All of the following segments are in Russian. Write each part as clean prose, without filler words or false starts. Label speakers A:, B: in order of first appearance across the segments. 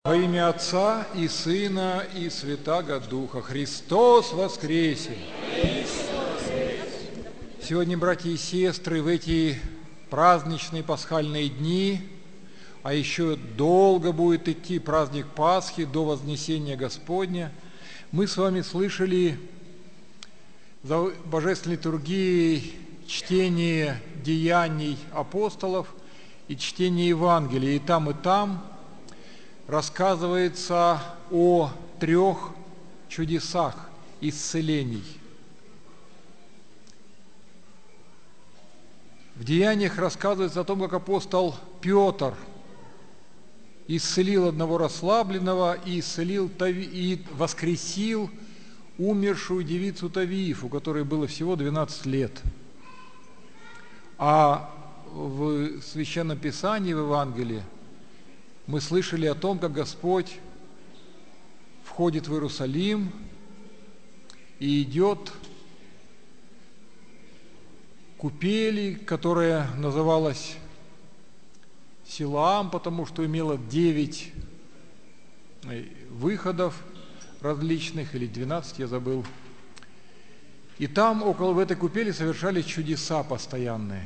A: Во имя Отца и Сына и Святаго Духа. Христос воскресе! Сегодня, братья и сестры, в эти праздничные пасхальные дни, а еще долго будет идти праздник Пасхи до Вознесения Господня, мы с вами слышали за Божественной литургией чтение деяний апостолов и чтение Евангелия. И там рассказывается о 3 чудесах исцелений. В Деяниях рассказывается о том, как апостол Петр исцелил одного расслабленного и воскресил умершую девицу Тавиифу, которой было всего 12 лет. А в Священном Писании, в Евангелии, мы слышали о том, как Господь входит в Иерусалим и идет к купели, которая называлась Силаам, потому что имела 9 выходов различных, или 12, я забыл. И там, в этой купели, совершались чудеса постоянные.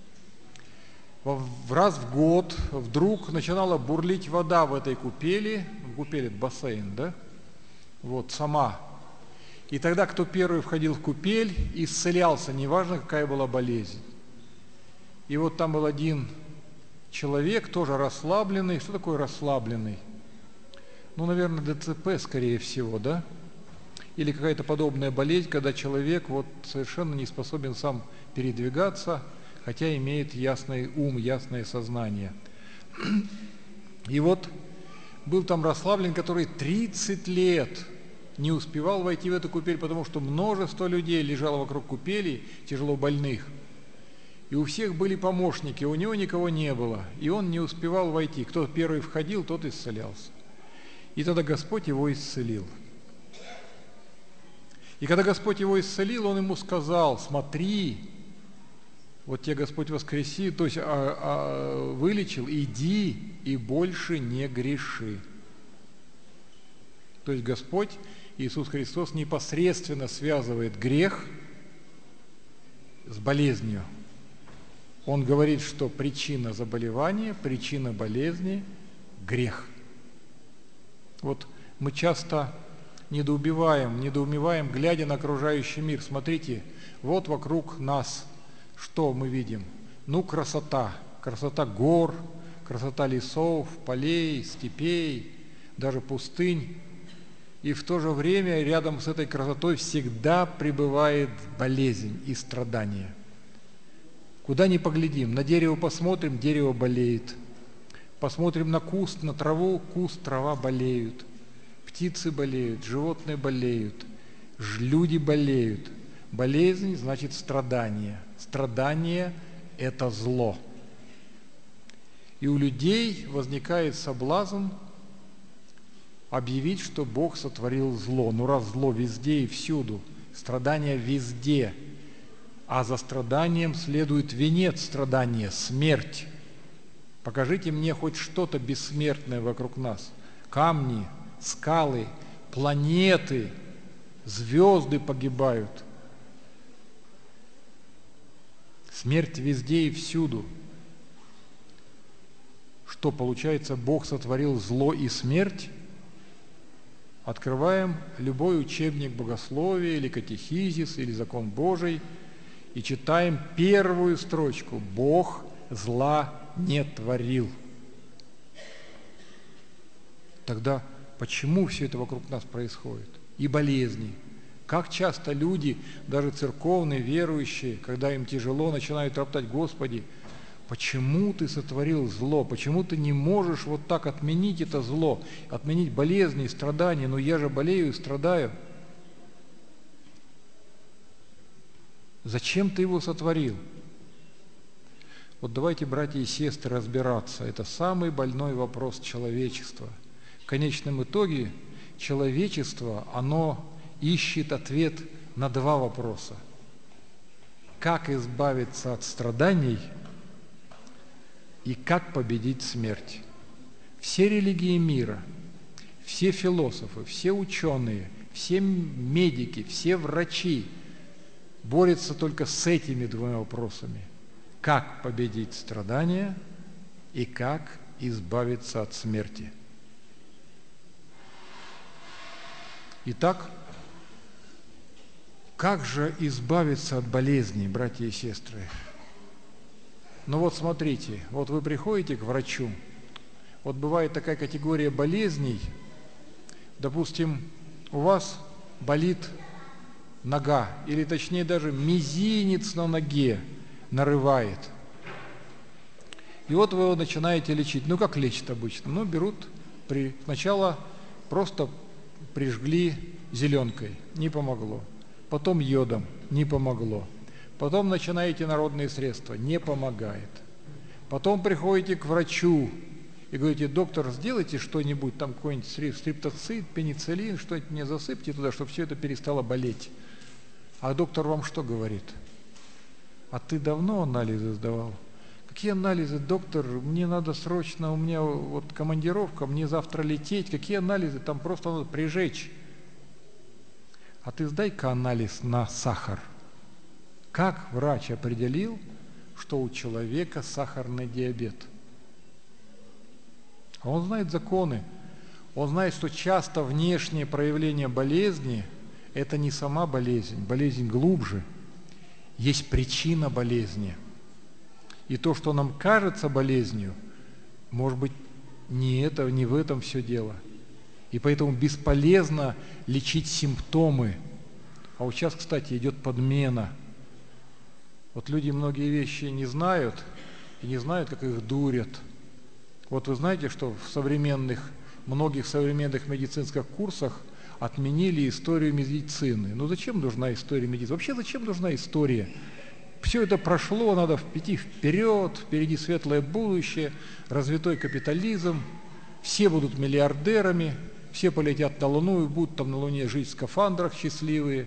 A: Раз в год вдруг начинала бурлить вода в этой купели, купель – это бассейн, да? Вот, сама. И тогда, кто первый входил в купель, исцелялся, неважно, какая была болезнь. И вот там был один человек, тоже расслабленный. Что такое расслабленный? Ну, наверное, ДЦП, скорее всего, да? Или какая-то подобная болезнь, когда человек вот совершенно не способен сам передвигаться, хотя имеет ясный ум, ясное сознание. И вот был там расслаблен, который 30 лет не успевал войти в эту купель, потому что множество людей лежало вокруг купели, тяжело больных. И у всех были помощники, у него никого не было, и он не успевал войти. Кто первый входил, тот исцелялся. И тогда Господь его исцелил. И когда Господь его исцелил, он ему сказал: смотри, вот тебя Господь воскресил, то есть вылечил, иди и больше не греши. То есть Господь Иисус Христос непосредственно связывает грех с болезнью. Он говорит, что причина заболевания, причина болезни – грех. Вот мы часто недоумеваем, глядя на окружающий мир. Смотрите, вот вокруг нас что мы видим? Ну, красота. Красота гор, красота лесов, полей, степей, даже пустынь. И в то же время рядом с этой красотой всегда пребывает болезнь и страдание. Куда ни поглядим, на дерево посмотрим, дерево болеет. Посмотрим на куст, на траву, куст, трава болеют. Птицы болеют, животные болеют, люди болеют. Болезнь значит страдание. Страдание – это зло. И у людей возникает соблазн объявить, что Бог сотворил зло. Ну, раз зло везде и всюду, страдания везде, а за страданием следует венец страдания – смерть. Покажите мне хоть что-то бессмертное вокруг нас. Камни, скалы, планеты, звезды погибают. Смерть везде и всюду. Что получается, Бог сотворил зло и смерть? Открываем любой учебник богословия, или катехизис, или закон Божий, и читаем первую строчку: Бог зла не творил. Тогда почему все это вокруг нас происходит? И болезни. Как часто люди, даже церковные, верующие, когда им тяжело, начинают роптать: Господи, почему Ты сотворил зло? Почему Ты не можешь вот так отменить это зло, отменить болезни и страдания? Но я же болею и страдаю. Зачем Ты его сотворил? Вот давайте, братья и сестры, разбираться. Это самый больной вопрос человечества. В конечном итоге человечество, оно ищет ответ на 2 вопроса. Как избавиться от страданий и как победить смерть? Все религии мира все философы, все ученые, все медики, все врачи борются только с этими двумя вопросами. Как победить страдания и как избавиться от смерти. Итак, как же избавиться от болезней, братья и сестры? Ну вот смотрите, вот вы приходите к врачу, вот бывает такая категория болезней, допустим, у вас болит нога, или точнее даже мизинец на ноге нарывает. И вот вы его начинаете лечить. Ну как лечат обычно? Ну берут, сначала просто прижгли зеленкой, не помогло. Потом йодом, не помогло. Потом начинаете народные средства, не помогает. Потом приходите к врачу и говорите: доктор, сделайте что-нибудь, там какой-нибудь стриптоцид, пенициллин, что-нибудь мне засыпьте туда, чтобы все это перестало болеть. А доктор вам что говорит? А ты давно анализы сдавал? Какие анализы, доктор? Мне надо срочно, у меня вот командировка, мне завтра лететь. Какие анализы? Там просто надо прижечь. А ты сдай-ка анализ на сахар. Как врач определил, что у человека сахарный диабет? А он знает законы. Он знает, что часто внешнее проявление болезни – это не сама болезнь, болезнь глубже. Есть причина болезни. И то, что нам кажется болезнью, может быть, не в этом все дело. И поэтому бесполезно лечить симптомы. А вот сейчас, кстати, идет подмена. Вот люди многие вещи не знают, и не знают, как их дурят. Вот вы знаете, что в многих современных медицинских курсах отменили историю медицины. Ну зачем нужна история медицины? Вообще зачем нужна история? Все это прошло, надо идти вперед, впереди светлое будущее, развитой капитализм, все будут миллиардерами, все полетят на Луну и будут там на Луне жить в скафандрах счастливые.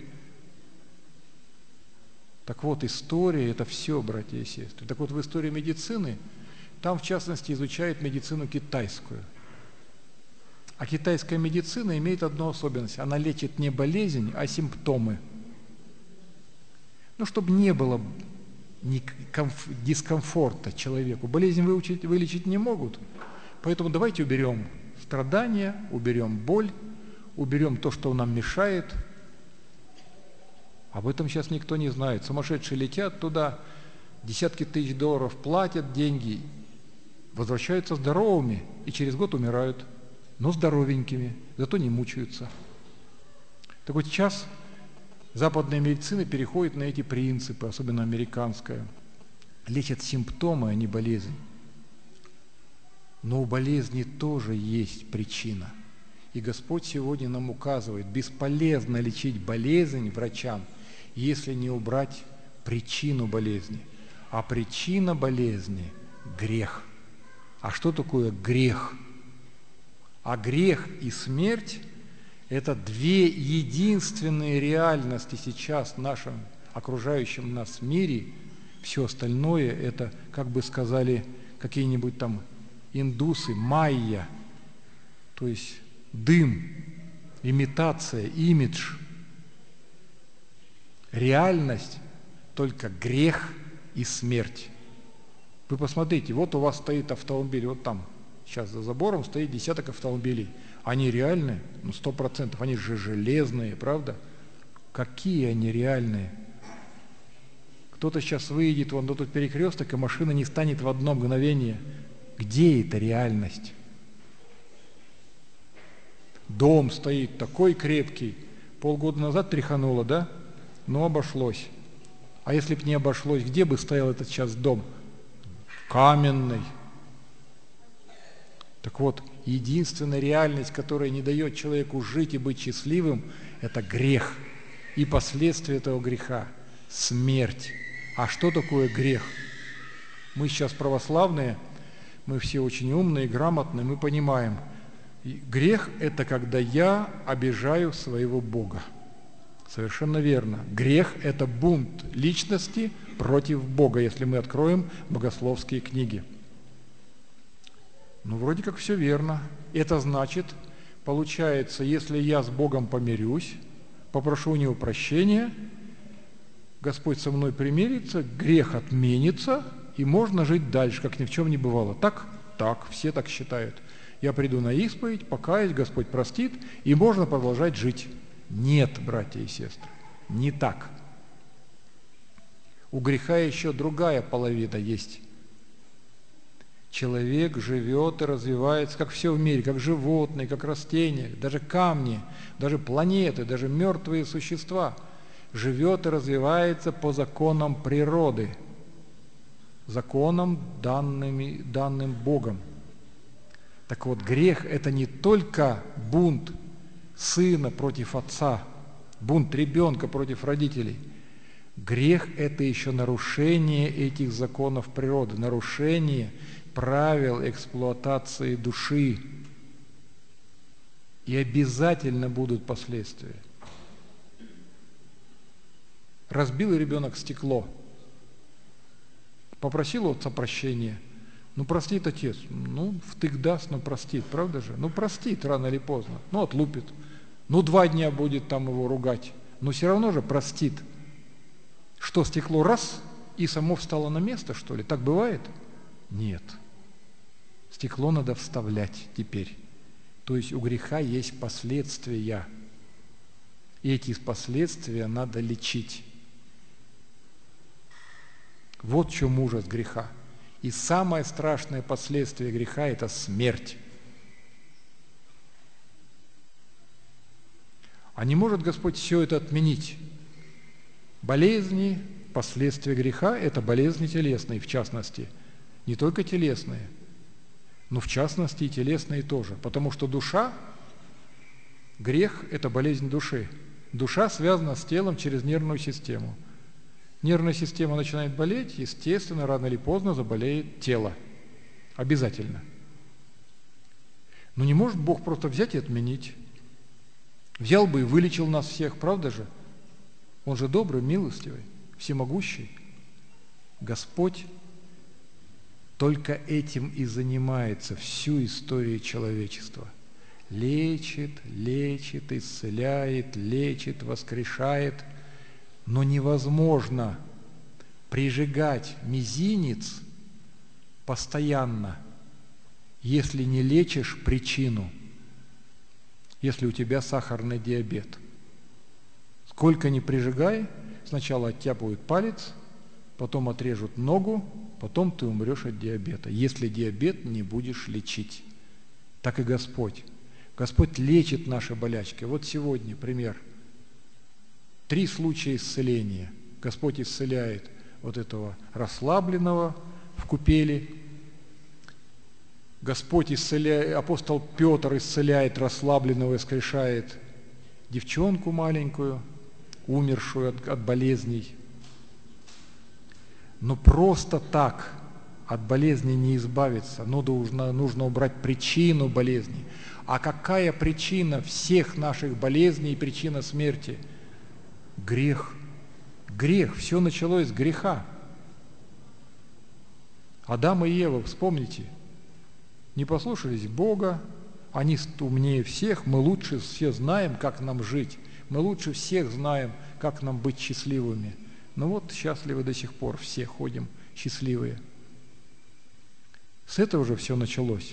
A: Так вот, история – это все, братья и сестры. Так вот, в истории медицины, там, в частности, изучают медицину китайскую. А китайская медицина имеет одну особенность – она лечит не болезнь, а симптомы. Ну, чтобы не было дискомфорта человеку. Болезнь вылечить не могут, поэтому давайте уберем страдания, уберем боль, уберем то, что нам мешает. Об этом сейчас никто не знает. Сумасшедшие летят туда, десятки тысяч долларов платят, деньги, возвращаются здоровыми и через год умирают, но здоровенькими, зато не мучаются. Так вот сейчас западная медицина переходит на эти принципы, особенно американская. Лечат симптомы, а не болезнь. Но у болезни тоже есть причина. И Господь сегодня нам указывает, бесполезно лечить болезнь врачам, если не убрать причину болезни. А причина болезни – грех. А что такое грех? А грех и смерть – это две единственные реальности сейчас в нашем окружающем нас мире. Все остальное – это, как бы сказали какие-нибудь там индусы, майя, то есть дым, имитация, имидж. Реальность – только грех и смерть. Вы посмотрите, вот у вас стоит автомобиль, вот там, сейчас за забором стоит десяток автомобилей. Они реальные? Ну, 100%. Они же железные, правда? Какие они реальные? Кто-то сейчас выйдет вон на тот перекресток, и машина не станет в одно мгновение. Где эта реальность? Дом стоит такой крепкий. Полгода назад тряхануло, да? Но обошлось. А если бы не обошлось, где бы стоял этот сейчас дом? Каменный. Так вот, единственная реальность, которая не дает человеку жить и быть счастливым, это грех. И последствия этого греха – смерть. А что такое грех? Мы сейчас православные, мы все очень умные, грамотные, мы понимаем. Грех – это когда я обижаю своего Бога. Совершенно верно. Грех – это бунт личности против Бога, если мы откроем богословские книги. Ну, вроде как все верно. Это значит, получается, если я с Богом помирюсь, попрошу у Него прощения, Господь со мной примирится, грех отменится, и можно жить дальше, как ни в чем не бывало. Так? Так, все так считают. Я приду на исповедь, покаюсь, Господь простит, и можно продолжать жить. Нет, братья и сестры, не так. У греха еще другая половина есть. Человек живет и развивается, как все в мире, как животные, как растения, даже камни, даже планеты, даже мертвые существа. Живет и развивается по законам природы, законам, данным Богом. Так вот, грех – это не только бунт сына против отца, бунт ребенка против родителей. Грех – это еще нарушение этих законов природы, нарушение правил эксплуатации души. И обязательно будут последствия. Разбил ребенок стекло, попросил отца прощения. Ну, простит отец. Ну, втык даст, но простит, правда же? Ну, простит рано или поздно. Ну, отлупит. Ну, 2 дня будет там его ругать. Но все равно же простит. Что, стекло раз и само встало на место, что ли? Так бывает? Нет. Стекло надо вставлять теперь. То есть у греха есть последствия. И эти последствия надо лечить. Вот в чем ужас греха. И самое страшное последствие греха – это смерть. А не может Господь все это отменить? Болезни, последствия греха – это болезни телесные, в частности. Не только телесные, но в частности и телесные тоже. Потому что душа, грех – это болезнь души. Душа связана с телом через нервную систему. Нервная система начинает болеть, естественно, рано или поздно заболеет тело. Обязательно. Но не может Бог просто взять и отменить. Взял бы и вылечил нас всех, правда же? Он же добрый, милостивый, всемогущий. Господь только этим и занимается всю историю человечества. Лечит, лечит, исцеляет, лечит, воскрешает. Но невозможно прижигать мизинец постоянно, если не лечишь причину, если у тебя сахарный диабет. Сколько ни прижигай, сначала оттяпают палец, потом отрежут ногу, потом ты умрешь от диабета, если диабет не будешь лечить. Так и Господь. Господь лечит наши болячки. Вот сегодня пример. 3 случая исцеления. Господь исцеляет вот этого расслабленного в купели. Господь исцеляет, апостол Петр исцеляет расслабленного, воскрешает девчонку маленькую, умершую от болезней. Но просто так от болезни не избавиться. Нужно убрать причину болезни. А какая причина всех наших болезней и причина смерти? Грех. Грех. Все началось с греха. Адам и Ева, вспомните, не послушались Бога, они умнее всех, мы лучше все знаем, как нам жить, мы лучше всех знаем, как нам быть счастливыми. Ну вот, счастливы до сих пор, все ходим счастливые. С этого же все началось.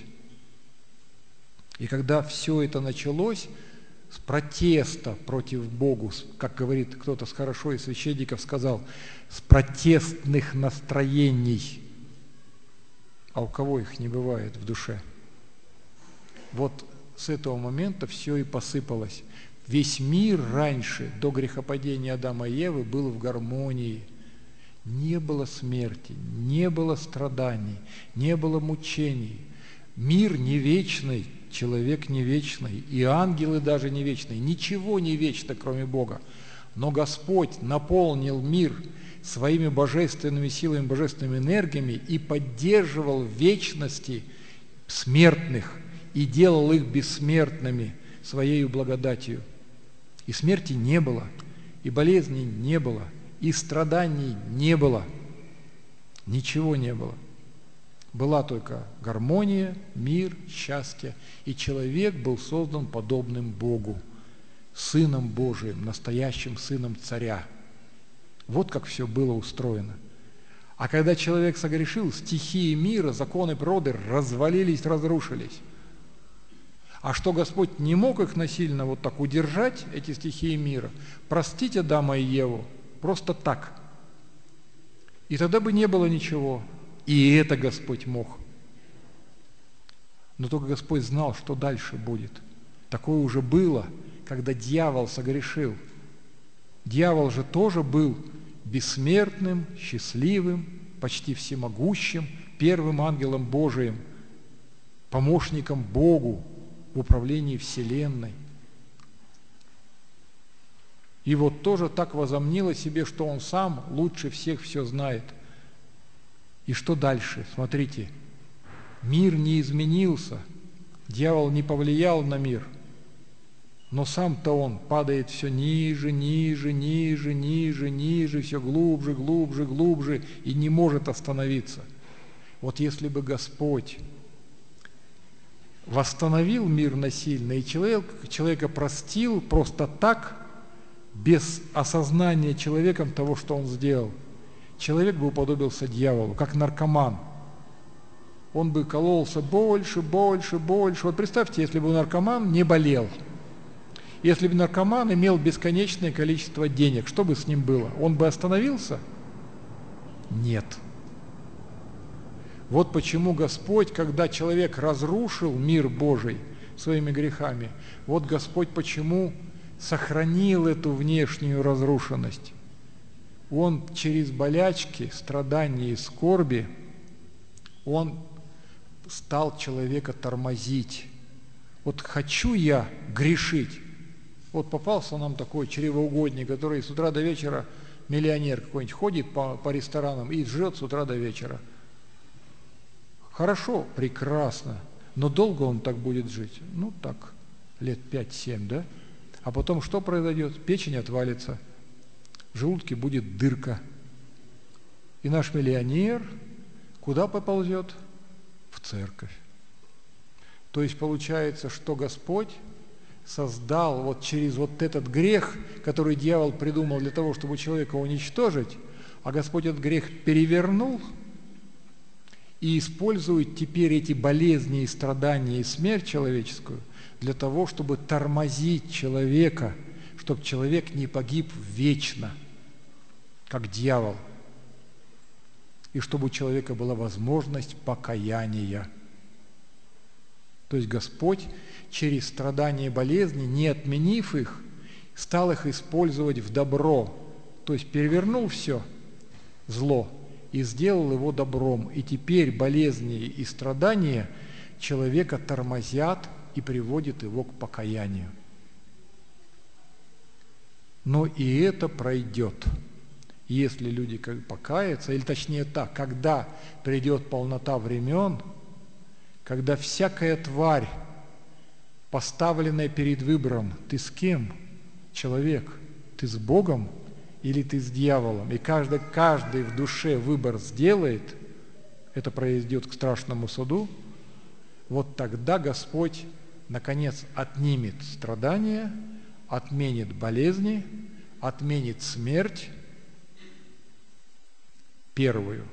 A: И когда все это началось, с протеста против Бога, как говорит кто-то хорошо из священников сказал, с протестных настроений, а у кого их не бывает в душе. Вот с этого момента все и посыпалось. Весь мир раньше, до грехопадения Адама и Евы, был в гармонии. Не было смерти, не было страданий, не было мучений. Мир не вечный, человек не вечный, и ангелы даже не вечные. Ничего не вечно, кроме Бога. Но Господь наполнил мир своими божественными силами, божественными энергиями и поддерживал в вечности смертных и делал их бессмертными своей благодатью. И смерти не было, и болезней не было, и страданий не было. Ничего не было. Была только гармония, мир, счастье, и человек был создан подобным Богу, Сыном Божиим, настоящим Сыном Царя. Вот как все было устроено. А когда человек согрешил, стихии мира, законы природы развалились, разрушились. А что Господь не мог их насильно вот так удержать, эти стихии мира, простить Адама и Еву просто так. И тогда бы не было ничего. И это Господь мог. Но только Господь знал, что дальше будет. Такое уже было, когда дьявол согрешил. Дьявол же тоже был бессмертным, счастливым, почти всемогущим, первым ангелом Божиим, помощником Богу в управлении Вселенной. И вот тоже так возомнил о себе, что он сам лучше всех все знает. И что дальше? Смотрите, мир не изменился, дьявол не повлиял на мир, но сам-то он падает все ниже, ниже, ниже, ниже, ниже, все глубже, глубже, глубже и не может остановиться. Вот если бы Господь восстановил мир насильно и человека простил просто так, без осознания человеком того, что он сделал, человек бы уподобился дьяволу, как наркоман. Он бы кололся больше, больше, больше. Вот представьте, если бы наркоман не болел, если бы наркоман имел бесконечное количество денег, что бы с ним было? Он бы остановился? Нет. Вот почему Господь, когда человек разрушил мир Божий своими грехами, вот Господь почему сохранил эту внешнюю разрушенность. Он через болячки, страдания и скорби, он стал человека тормозить. Вот хочу я грешить. Вот попался нам такой чревоугодник, который с утра до вечера, миллионер какой-нибудь, ходит по ресторанам и жрет с утра до вечера. Хорошо, прекрасно, но долго он так будет жить? Ну так, лет 5-7, да? А потом что произойдет? Печень отвалится, в желудке будет дырка. И наш миллионер куда поползет? В церковь. То есть получается, что Господь создал вот через вот этот грех, который дьявол придумал для того, чтобы человека уничтожить, а Господь этот грех перевернул и использует теперь эти болезни и страдания и смерть человеческую для того, чтобы тормозить человека, чтобы человек не погиб вечно, как дьявол, и чтобы у человека была возможность покаяния. То есть Господь через страдания и болезни, не отменив их, стал их использовать в добро, то есть перевернул все зло и сделал его добром. И теперь болезни и страдания человека тормозят и приводят его к покаянию. Но и это пройдет, если люди покаятся, или точнее так, когда придет полнота времен, когда всякая тварь, поставленная перед выбором, ты с кем, человек, ты с Богом или ты с дьяволом, и каждый в душе выбор сделает, это произойдет к страшному суду, вот тогда Господь наконец отнимет страдания, отменит болезни, отменит смерть, первую,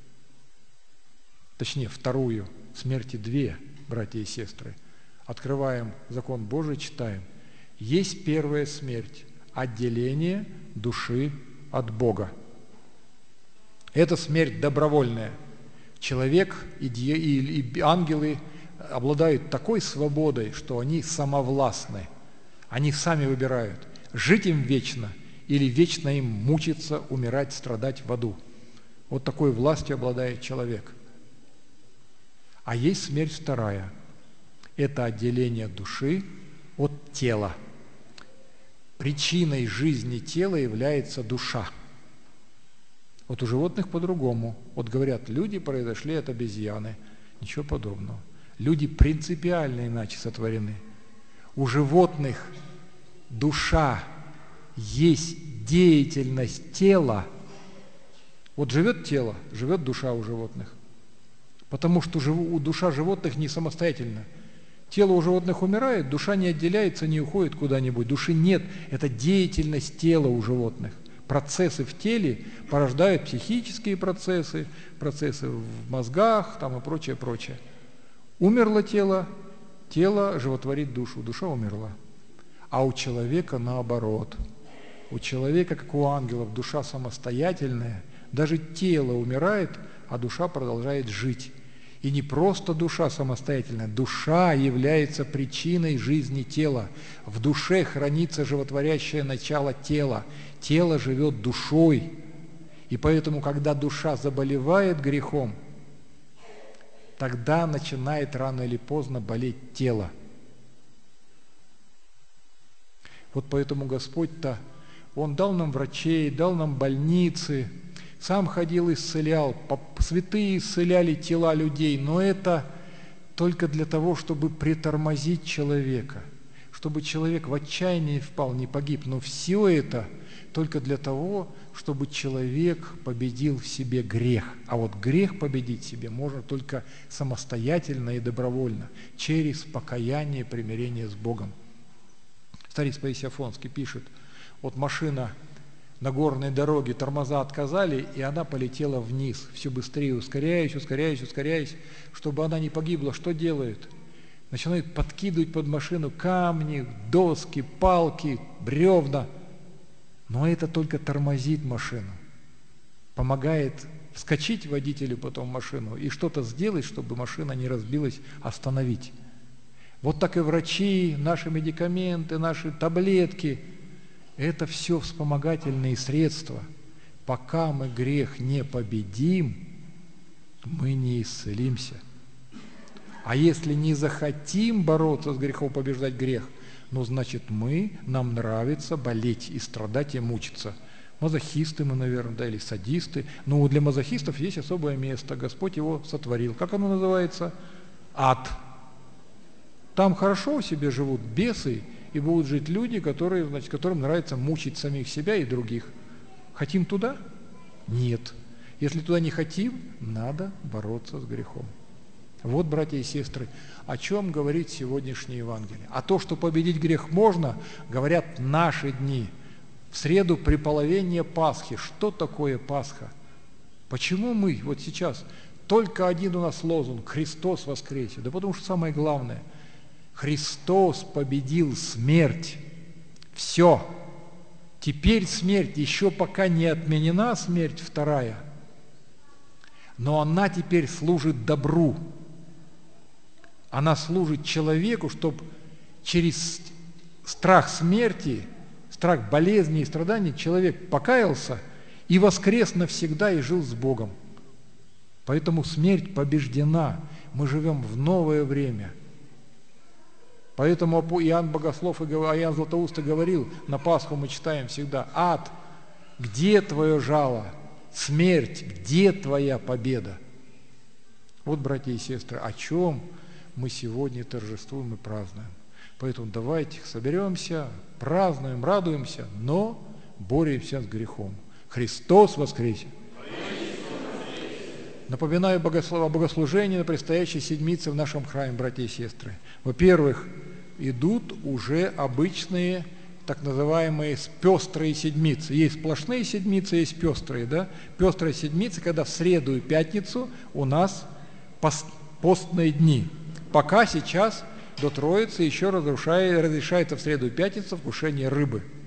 A: точнее вторую, смерти две, братья и сестры. Открываем закон Божий, читаем. Есть первая смерть – отделение души от Бога. Это смерть добровольная. Человек и ангелы обладают такой свободой, что они самовластны. Они сами выбирают, жить им вечно или вечно им мучиться, умирать, страдать в аду. Вот такой властью обладает человек. А есть смерть вторая. Это отделение души от тела. Причиной жизни тела является душа. Вот у животных по-другому. Вот говорят, люди произошли от обезьяны. Ничего подобного. Люди принципиально иначе сотворены. У животных душа есть деятельность тела. Вот живет тело, живет душа у животных. Потому что душа животных не самостоятельна. Тело у животных умирает, душа не отделяется, не уходит куда-нибудь. Души нет. Это деятельность тела у животных. Процессы в теле порождают психические процессы, процессы в мозгах там, и прочее, прочее. Умерло тело, тело животворит душу, душа умерла. А у человека наоборот. У человека, как у ангелов, душа самостоятельная, даже тело умирает, а душа продолжает жить. И не просто душа самостоятельная, душа является причиной жизни тела. В душе хранится животворящее начало тела. Тело живет душой. И поэтому, когда душа заболевает грехом, тогда начинает рано или поздно болеть тело. Вот поэтому Господь-то, Он дал нам врачей, дал нам больницы, Сам ходил, исцелял, святые исцеляли тела людей, но это только для того, чтобы притормозить человека, чтобы человек в отчаянии впал, не погиб. Но все это только для того, чтобы человек победил в себе грех. А вот грех победить в себе можно только самостоятельно и добровольно, через покаяние и примирение с Богом. Старец Паисий Афонский пишет, вот машина на горной дороге, тормоза отказали, и она полетела вниз, все быстрее, ускоряясь, чтобы она не погибла. Что делают? Начинают подкидывать под машину камни, доски, палки, бревна. Но это только тормозит машину, помогает вскочить водителю потом в машину и что-то сделать, чтобы машина не разбилась, остановить. Вот так и врачи, наши медикаменты, наши таблетки – это все вспомогательные средства. Пока мы грех не победим, мы не исцелимся. А если не захотим бороться с грехом, побеждать грех, ну, значит, нам нравится болеть и страдать, и мучиться. Мазохисты мы, наверное, да, или садисты. Но для мазохистов есть особое место. Господь его сотворил. Как оно называется? Ад. Там хорошо себе живут бесы, и будут жить люди, которым нравится мучить самих себя и других. Хотим туда? Нет. Если туда не хотим, надо бороться с грехом. Вот, братья и сестры, о чем говорит сегодняшнее Евангелие. А то, что победить грех можно, говорят наши дни. В среду при половине Пасхи. Что такое Пасха? Почему мы вот сейчас только один у нас лозунг «Христос воскресе»? Да потому что самое главное – Христос победил смерть. Все. Теперь смерть, еще пока не отменена смерть вторая, но она теперь служит добру. Она служит человеку, чтобы через страх смерти, страх болезни и страданий человек покаялся и воскрес навсегда и жил с Богом. Поэтому смерть побеждена. Мы живем в новое время. Поэтому Иоанн Богослов и Иоанн Златоуст говорил, на Пасху мы читаем всегда: «Ад, где твое жало? Смерть, где твоя победа?» Вот, братья и сестры, о чем мы сегодня торжествуем и празднуем. Поэтому давайте соберемся, празднуем, радуемся, но боремся с грехом. Христос воскресе! Напоминаю о богослужении на предстоящей седмице в нашем храме, братья и сестры. Во-первых, идут уже обычные так называемые пестрые седмицы. Есть сплошные седмицы, есть пестрые. Да? Пестрые седмицы, когда в среду и пятницу у нас постные дни. Пока сейчас до Троицы еще разрешается в среду и пятницу вкушение рыбы.